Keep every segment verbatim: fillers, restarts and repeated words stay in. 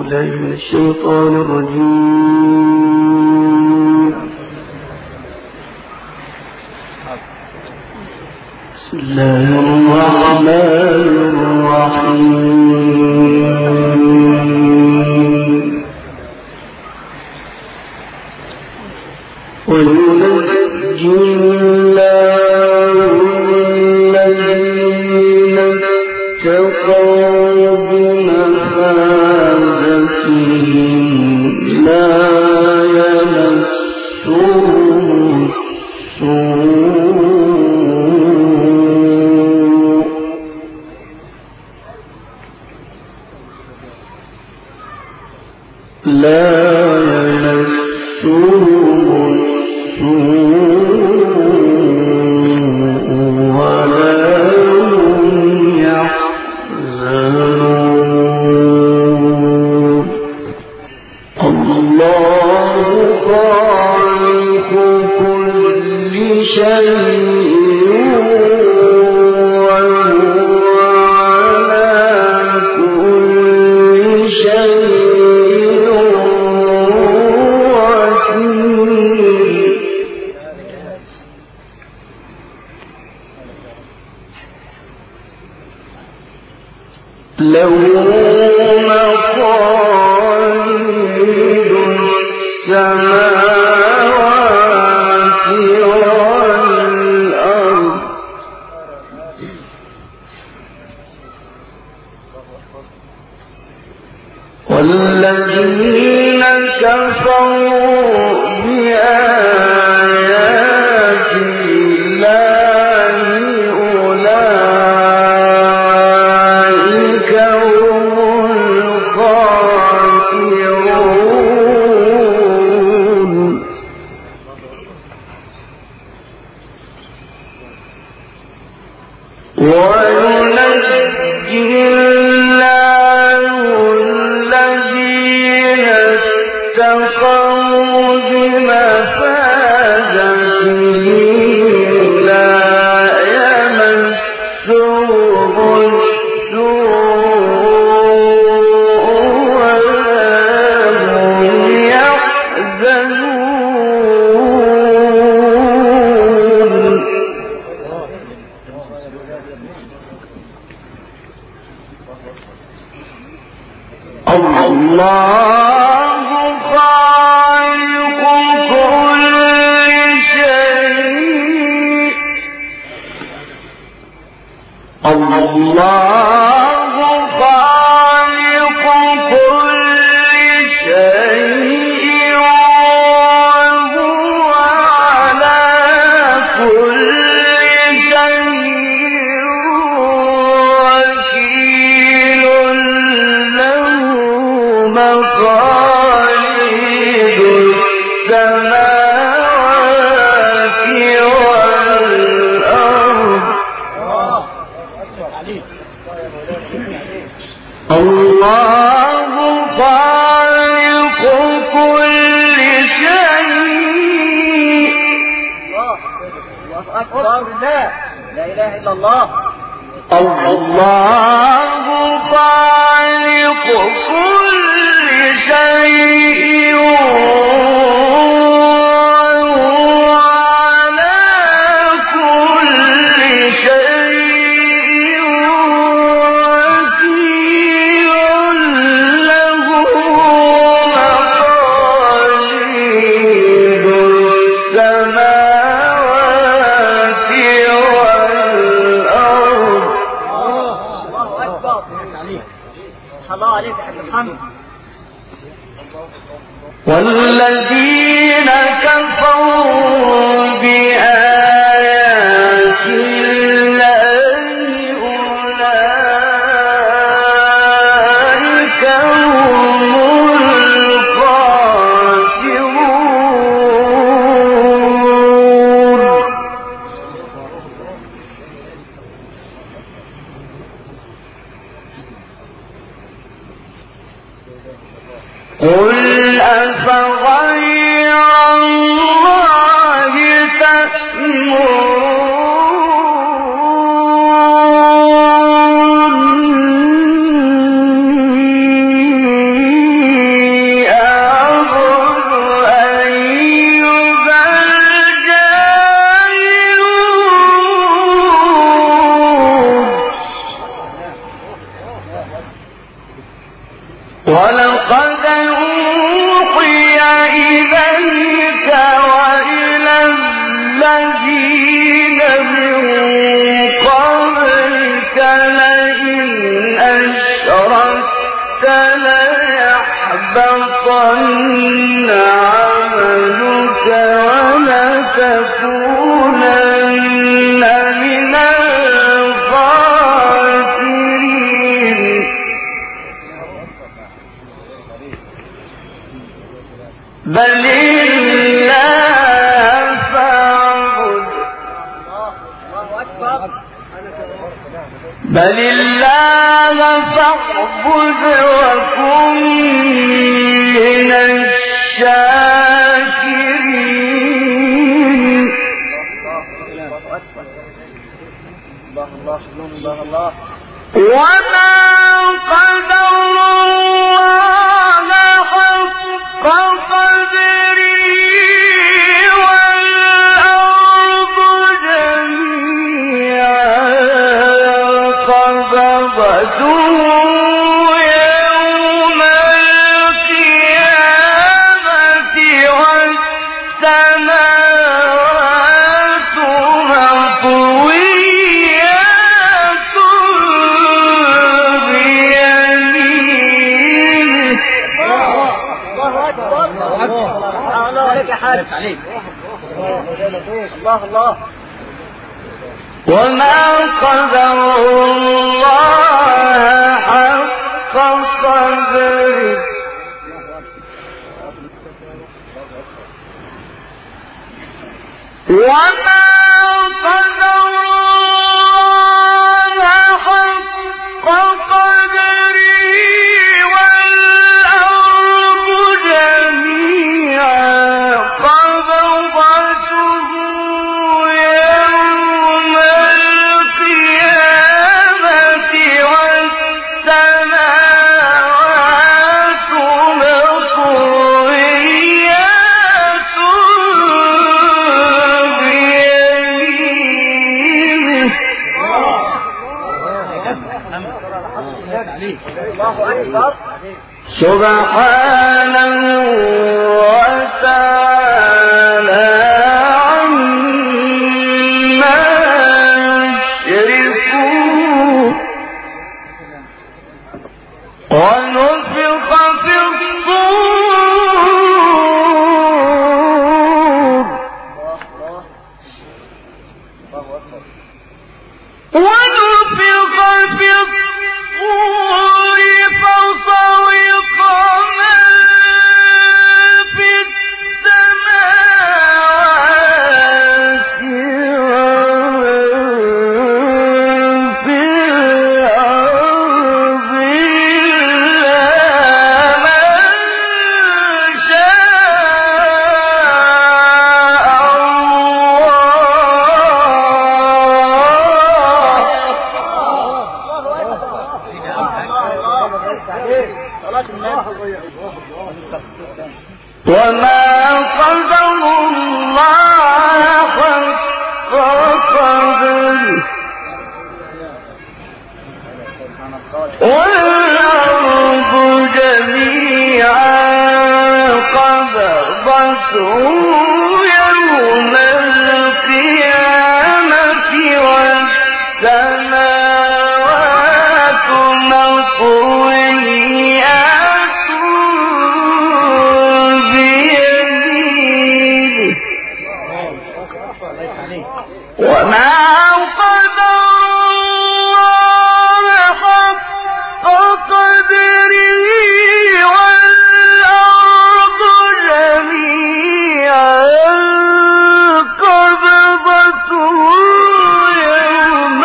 بالله من الشيطان الرجيم. بسم الله الرحمن الرحيم. وينجي الله الذين اتقوا بمفازتهم لا يمسهم السوء لا يمسهم له مقاليد السماوات والأرض والذين كفروا بآيات الله أولئك هم الخاسرون. وينجي اتقوا بمفازتهم لا يمسهم السوء ولا هم يحزنون. الله خالق كل شيء الله خالق كل شيء وهو على كل شيء وكيل له مقاليد السماوات والأرض. الله خالق كل شيء. الله أكبر. لا إله إلا الله. الله خالق كل شيء وهو على كل شيء وكيل له مقاليد السماوات والأرض. الله أكبر. الله عليك يا حاج محمد. والذين كفروا بآيات الله أولئك هم الخاسرون. قل أفغير الله تأمروني ولقد أوحي إليك وإلى الذين من قبلك لئن أشركت ليحبطن عملك ولتكونن من الخاسرين بل الله فاعبد بل الله فاعبد وكن من الشاكرين وما قدر الله حق قدره والأرض جميعا قبضته يوم القيامة والسماوات مطويات بيمينه الله عليك يا حاج عليك الله الله وما قدر الله حق قدره وما قدر الله حق قدره والأرض جميعا قبضته يوم القيامة والسماوات مطويات بيمينه الله أكبر سبحانه وتعالى عما يشركون ونفخ في الصور ونفخ في الصور فصوق من في السماوات ومن في الأرض إلا من شاء وما قدر الله حق قدره والأرض جميعا قبضته يوم القيامة والسماوات مطويات بيمينه وما قدر الله حق قدره والأرض جميعا قبضته يوم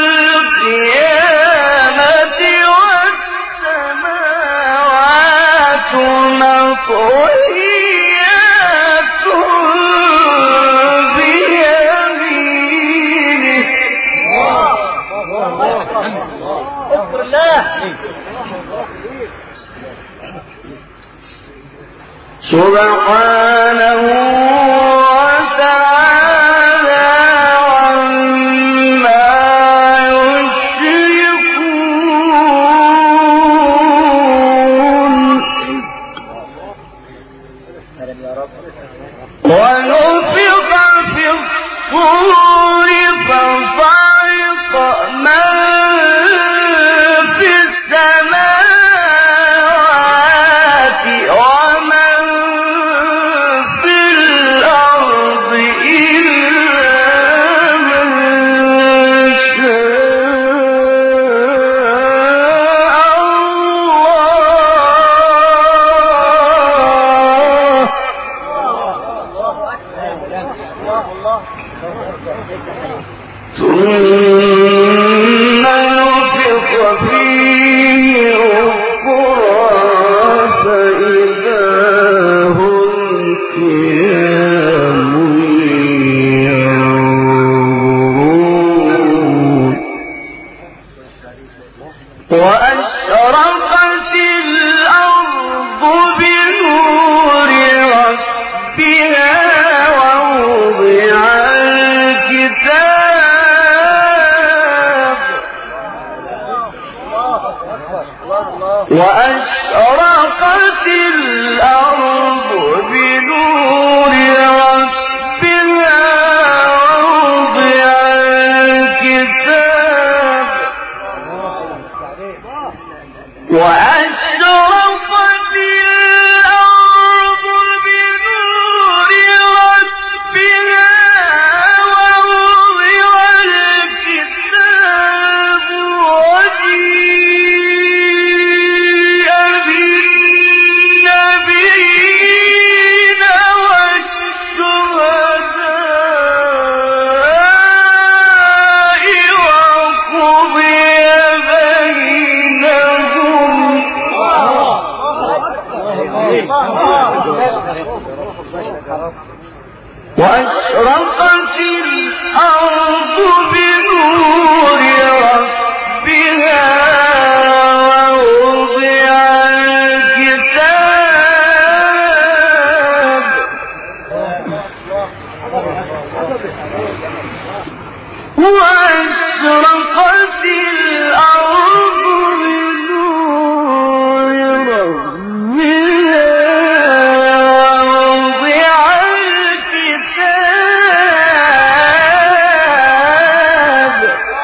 القيامة والسماوات مطويات بيمينه اذكر الله سبحانه وتعالى عما يشركون عليه. وأشرقت الأرض بنور ربها ووضع الكتاب وأشرقت الأرض بنور ربها ووضع الكتاب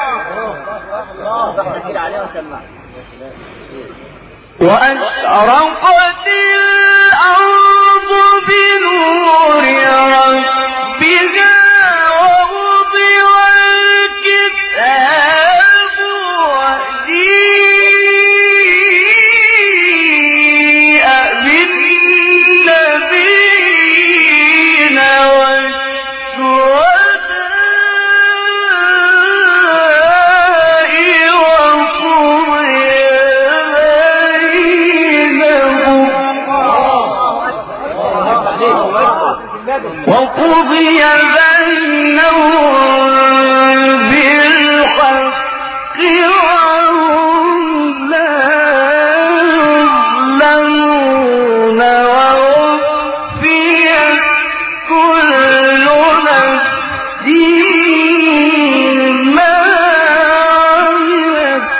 وأشرقت الأرض بنور ربها ووضع الكتاب وجيء بالنبيين والشهداء وقضي بينهم بالحق وهم لا يظلمون ووفيت كل نفس ما عملت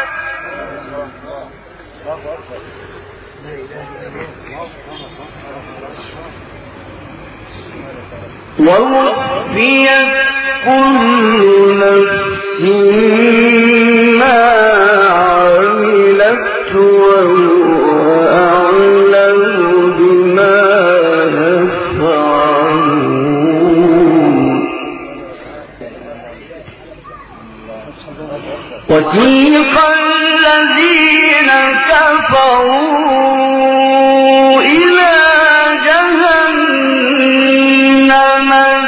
ووفيت كل نفس ما عملت وهو أعلم بما يفعلون وسيق الذين كفروا إلى جهنم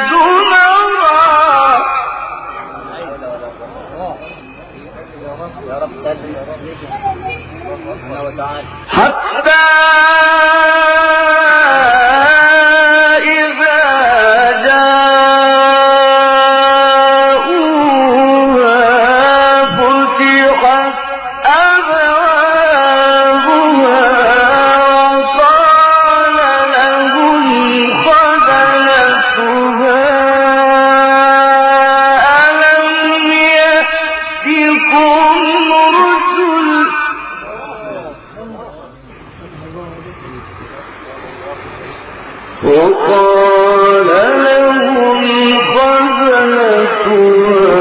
زمرا حتى إذا جاءوها فتحت أبوابها وقال لهم خزنتها ألم يأتكم رسل وقال لهم خزنتها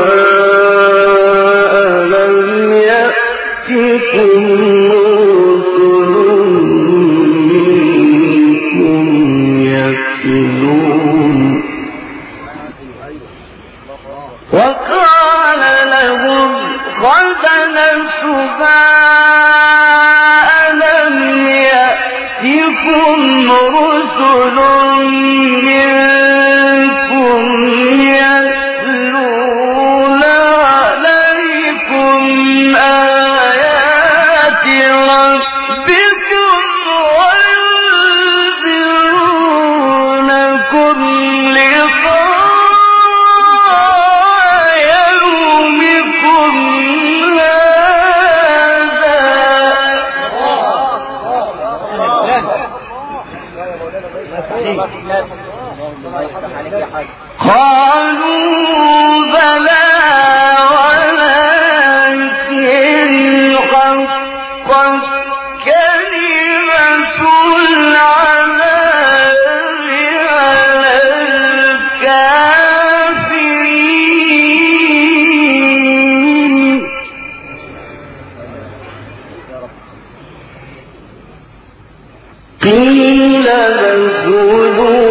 ألم يأتكم رسل منكم يتلون وقال لهم خزنتها ألم يأتكم رسل منكم يتلون عليكم آيات ربكم وينذرونكم لقاء يومكم قالوا بلى ولكن حقت كلمة العذاب على الكافرين قيل ادخلوا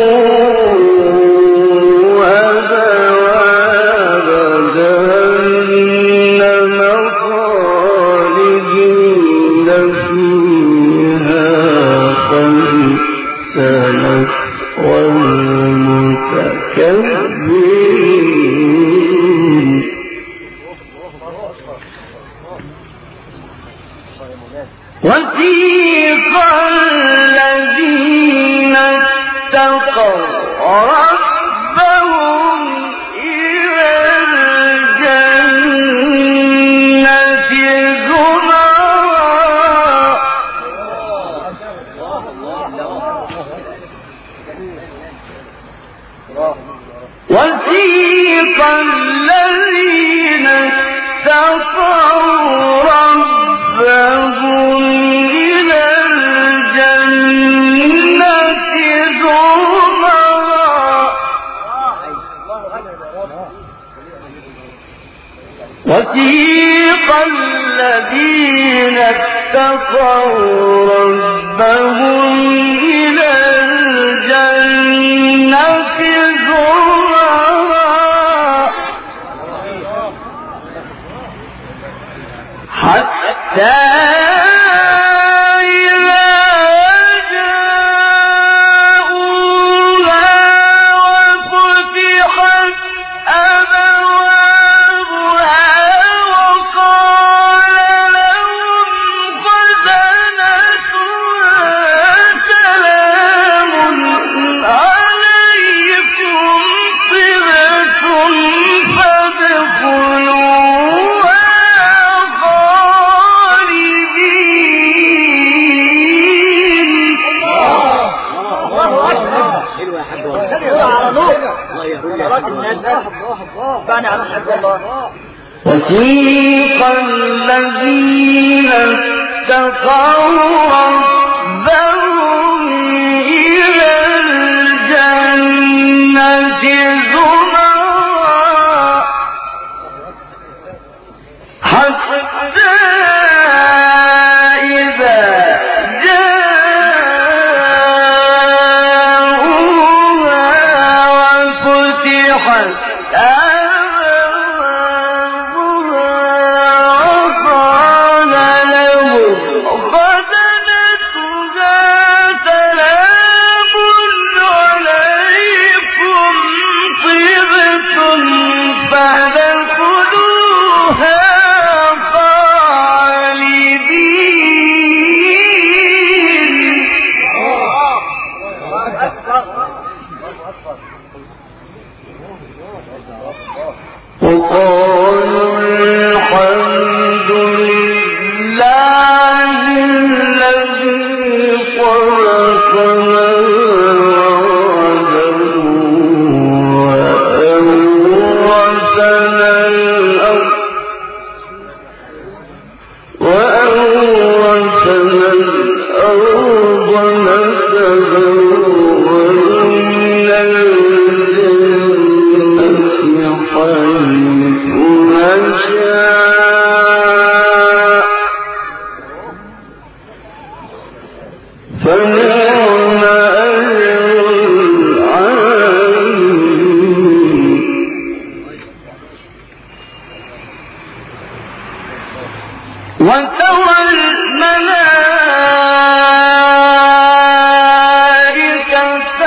والمتكبرين وسيق الذين ربهم إلى الجنة زمرا وسيق الذين اتقوا ربهم إلى الجنة زمرا وسيق الذين اتقوا ربهم إلى الجنة زمرا حتى وسيق الذين اتقوا ربهم إلى الجنة زمرا حتى إذا جاءوها وفتحت وقالوا الحمد لله الذي خلقنا وأورثنا الأرض وأورثنا الأرض نتبوأ من الجنة حيث نشاء فنعم أجر العاملين وترى الملائكة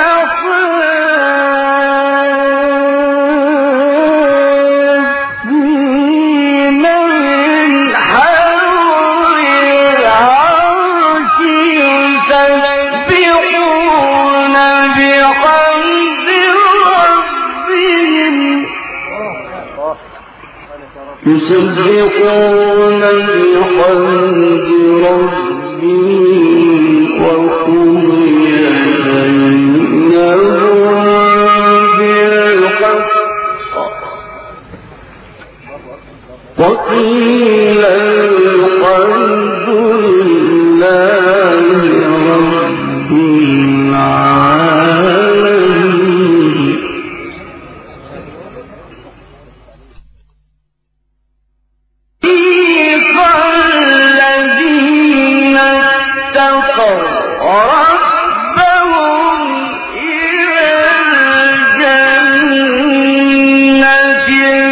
حافين من حول العرش يسبحون بحمد ربهم يسبحون بحمد ربهم وقضي بينهم بالحق وقيل الحمد لله رب العالمين الذين اتقوا ربهم إلى الجنة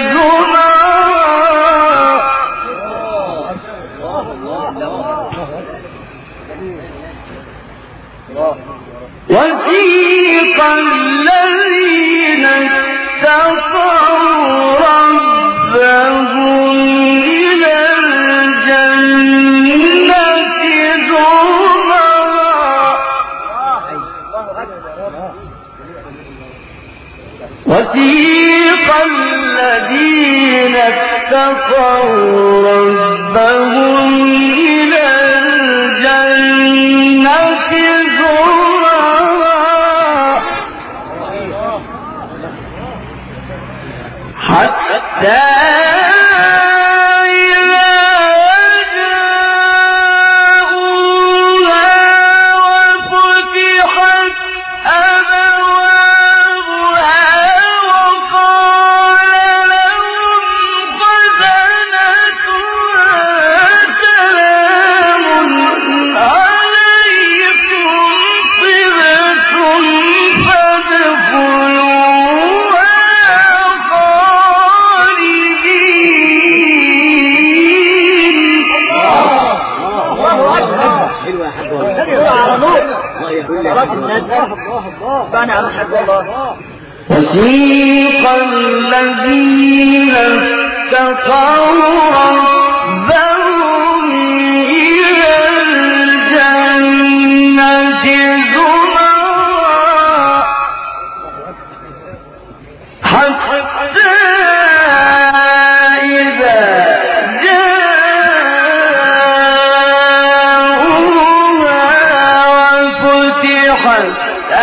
زمرا وسيق الذين اتقوا ربهم إلى الجنة زمرا وسيق الذين اتقوا ربهم إلى الجنة زمرا حتى وسيق الذين اتقوا ربهم إلى الجنة زمرا حتى إذا جاءوها وفتحت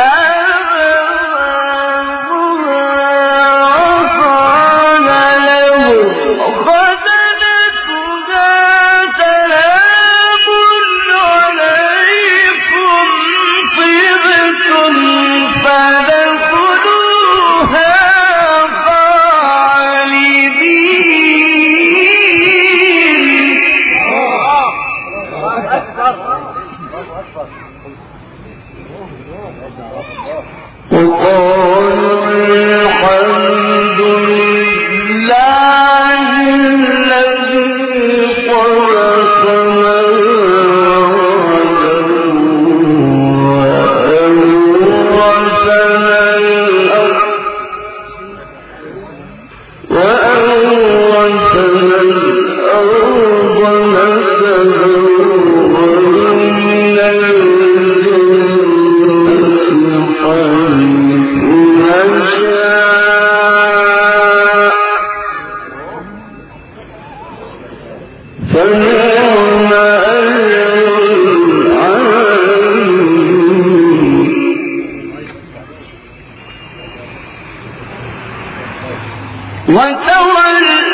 وترى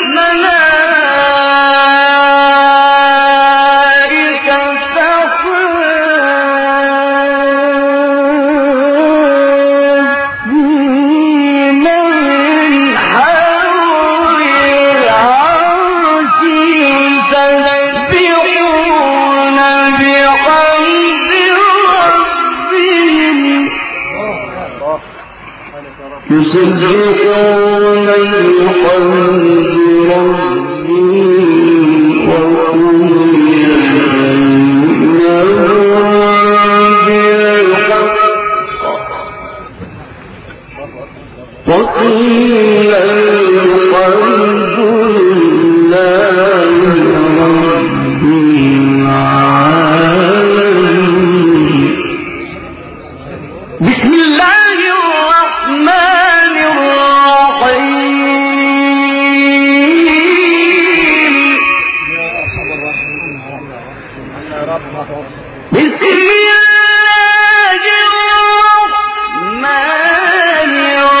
الملائكة حافين من حول العرش يسبحون بحمد ربهم يسبحون وقيل الحمد لله رب العالمين. بسم الله الرحمن الرحيم. بسم الله الرحمن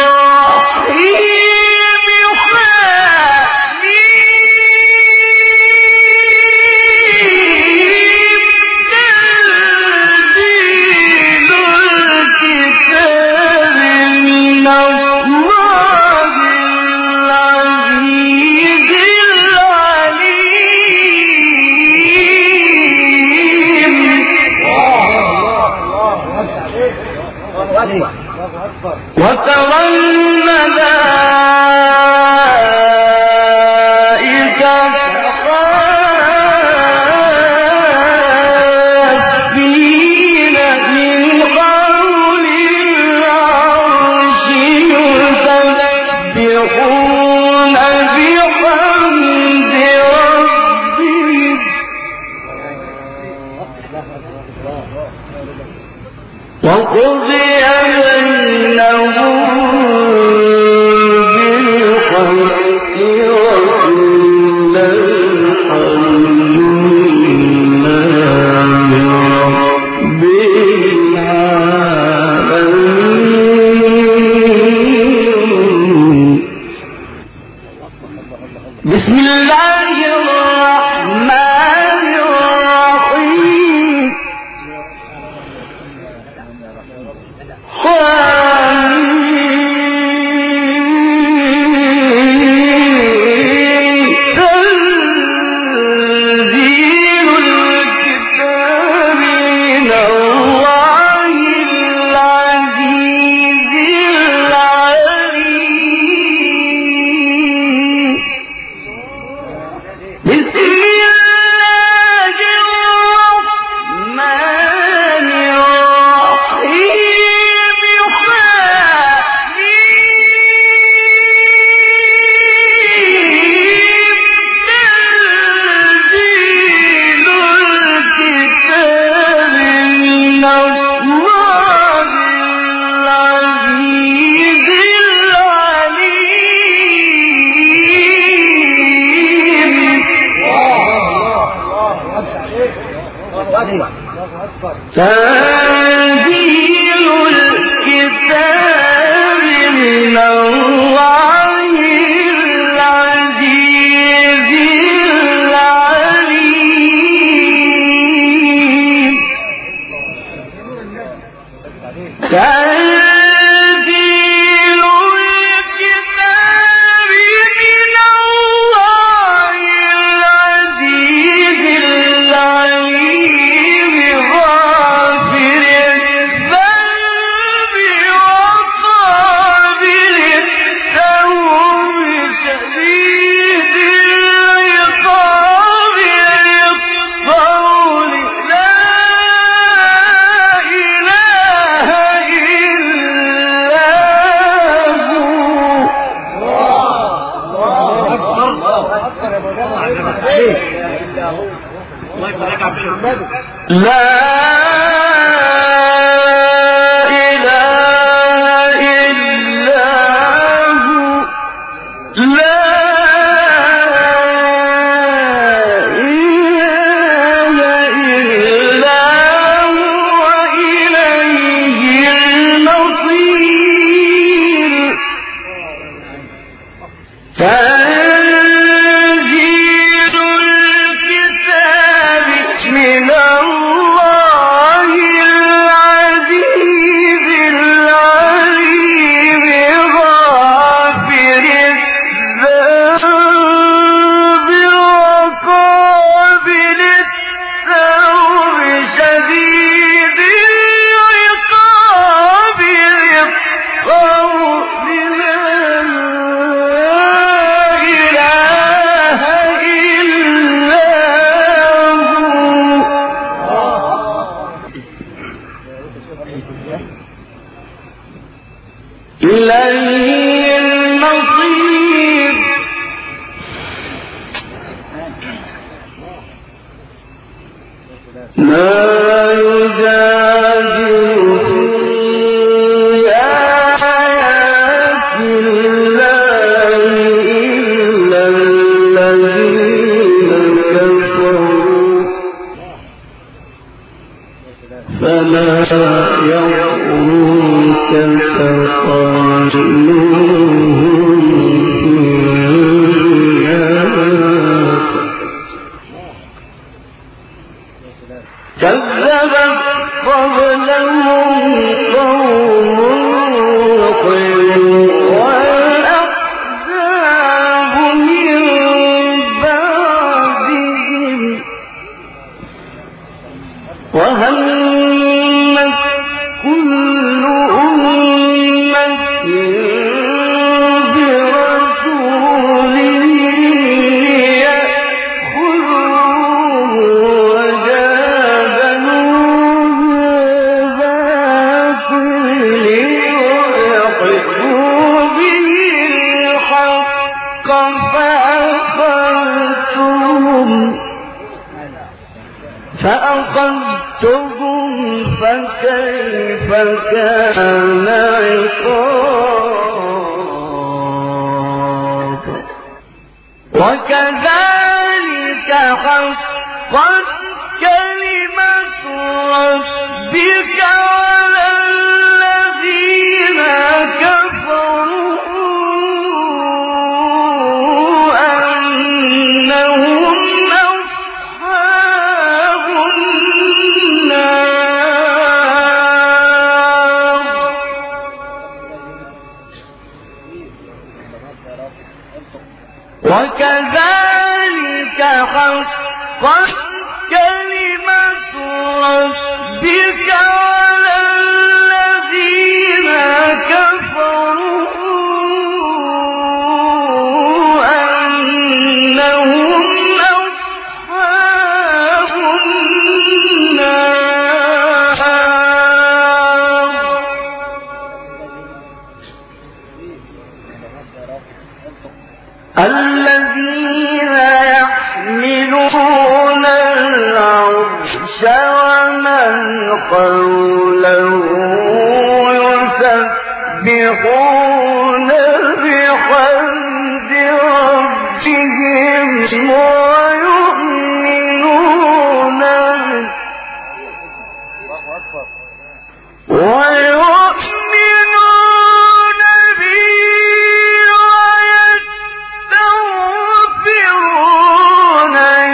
وترى الملائكة حافين من حول العرش يسبحون بحمد ربهم وقضي بينهم تنزيل الكتاب من الله العزيز العليم. تنزيل الكتاب من الله العزيز العليم غافر الذنب وقابل التوب شديد العقاب للقول لا إله إلا هو. لا إله إلا هو. لا إله إلا هو إليه المصير. تنزيل الكتاب من الله العزيز العليم غافر الذنب وقابل التوب شديد العقاب للقول لا إله إلا هو إليه المصير. ما يجادل في آيات الله إلا الذين كفروا فلا يغرك تقاتلوهم في النار. كذبت قبلهم قوم نوح والأحزاب من بعدهم وهمت كل أمة برسولهم يأخذوه وجادلوا بالباطل ليحقوا به الحق فأخذتهم فأخذتهم فكيف كان عقاب. وكذلك حقت كلمة ربك على الذين كفروا أنهم أصحاب النار. وكذلك حقت كلمة ربك على الذين كفروا أنهم أصحاب النار. الذين يحملون العرش ومن حوله يسبحون بحمد ربهم ويؤمنون به ويؤمنون به ويستغفرون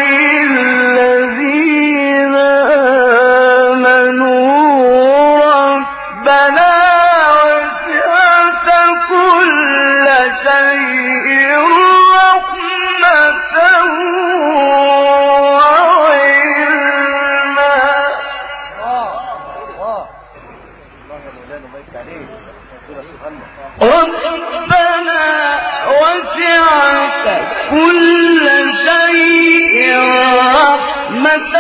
للذين آمنوا ربنا وسعت كل شيء رحمة وعلما. ربنا وسعت كل شيء رحمة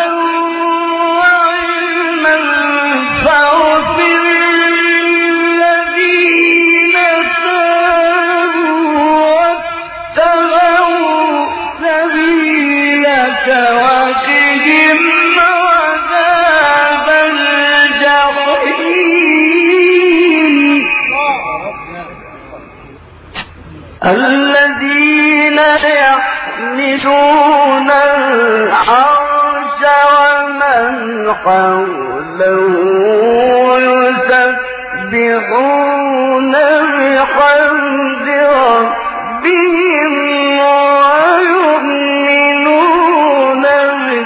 وعلما فاغفر للذين تابوا واتبعوا سبيلك وقهم عذاب الجحيم. الذين يحملون العرش ومن حوله يسبحون بحمد ربهم ويؤمنون به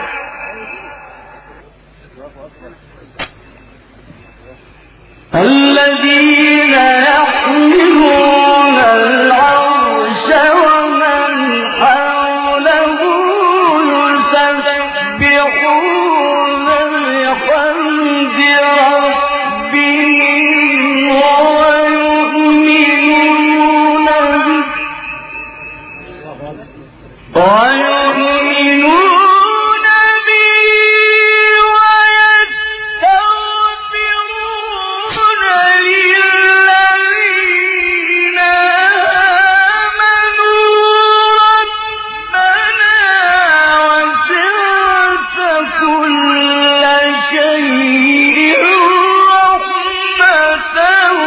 الذين يحملون العرش ومن حوله يسبحون بحمد ربهم ويؤمنون به ويؤمنون به ويستغفرون للذين آمنوا ربنا وسعت كل شيء رحمة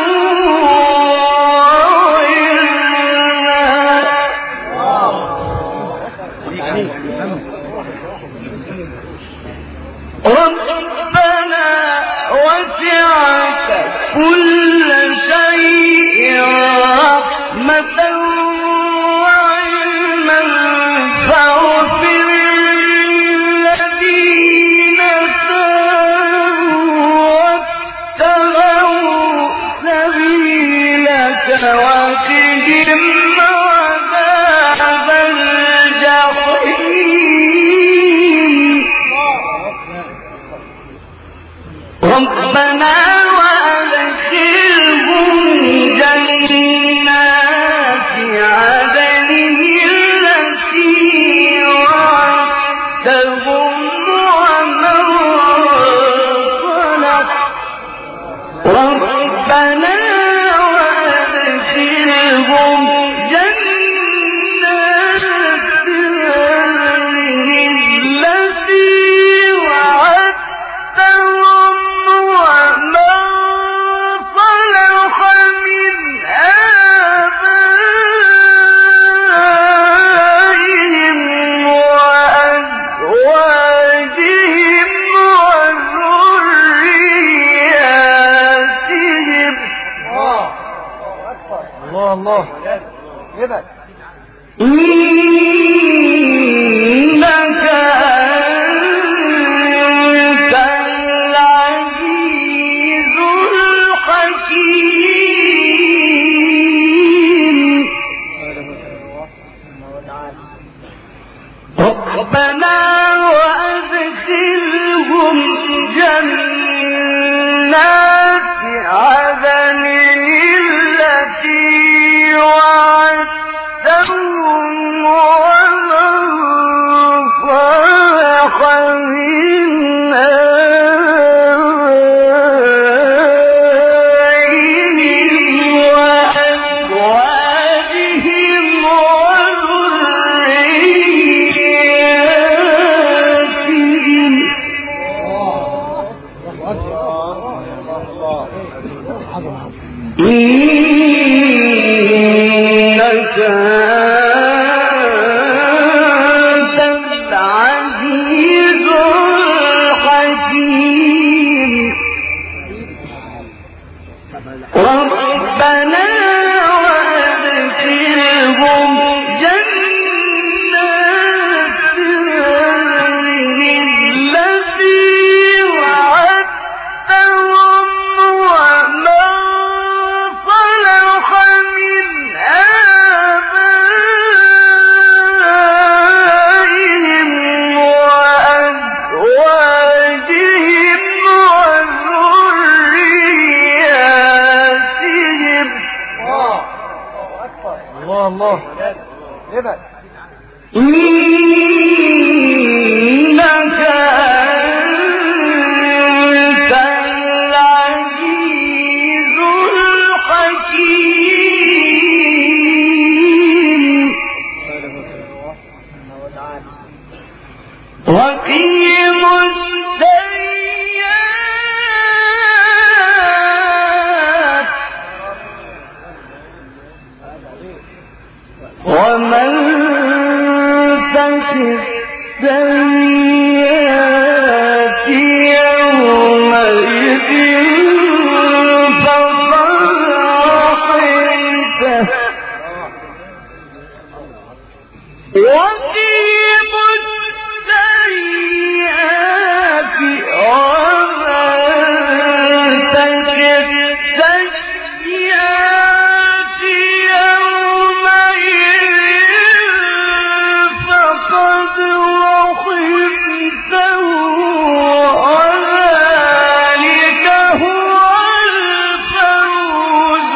ربنا وسعت كل شيء رحمة وعلما فاغفر للذين تابوا واتبعوا سبيلك وقهم عذاب الجحيم. ربنا وأدخلهم جنات عدن التي وعدتهم ومن صلح. ربنا وأدخلهم جنات عدن التي وعدتهم ومن صلح من آبائهم وأزواجهم وذرياتهم. الله الله يبقى إنك أنت العزيز الحكيم. ربنا وأدخلهم جنات عدن التي وعدتهم ومن صلح من آبائهم وأزواجهم وذرياتهم. إنك أنت العزيز الحكيم. ربنا وادخلهم جنات التي وعدتهم ومن صلح من آبائهم وأزواجهم وذرياتهم. الله الله ابعد. إنك أنت العزيز الحكيم. وقيم السيئات ومن تك السيئات يومئذ فقد رحمته وقيم السيئات ومن تك السيئات يومئذ فقد رحمته وذلك هو الفوز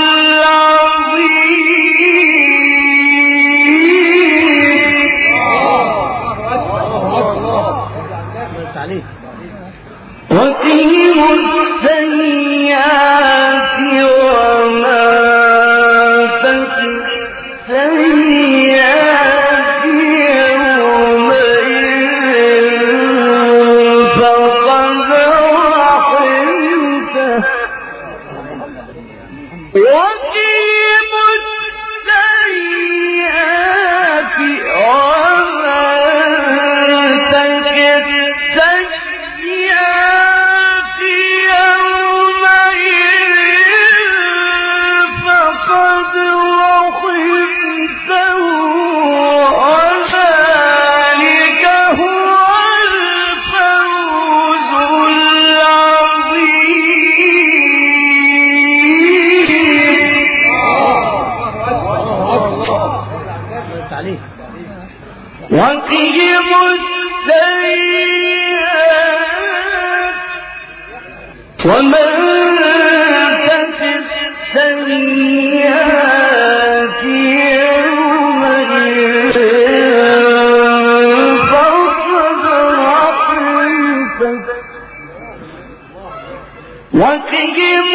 العظيم. وقيم السيئات وما تك السيئات يومئذ فقد رحمته وقيم السيئات وما تك السيئات يومئذ فقد رحمته وذلك هو الفوز العظيم. وقهم السيئات ومن تك السيئات يومئذ فقد رحمته وقهم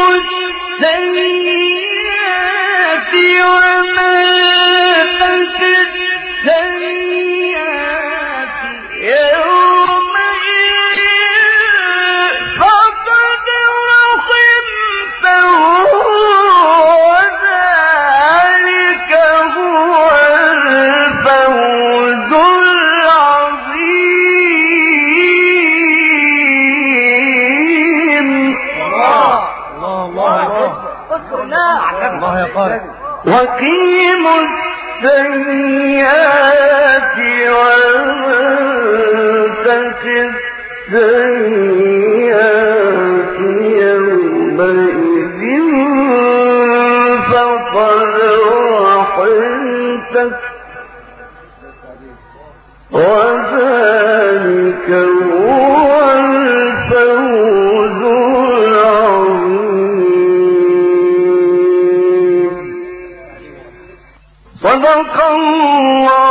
السيئات ومن تك السيئات يومئذ فقد رحمته وذلك هو الفوز العظيم. الله الله يا قارئ. وقيم السيئات ومن تك السيئات يومئذ فقد رحمته وذلك هو الفوز العظيم. صدق الله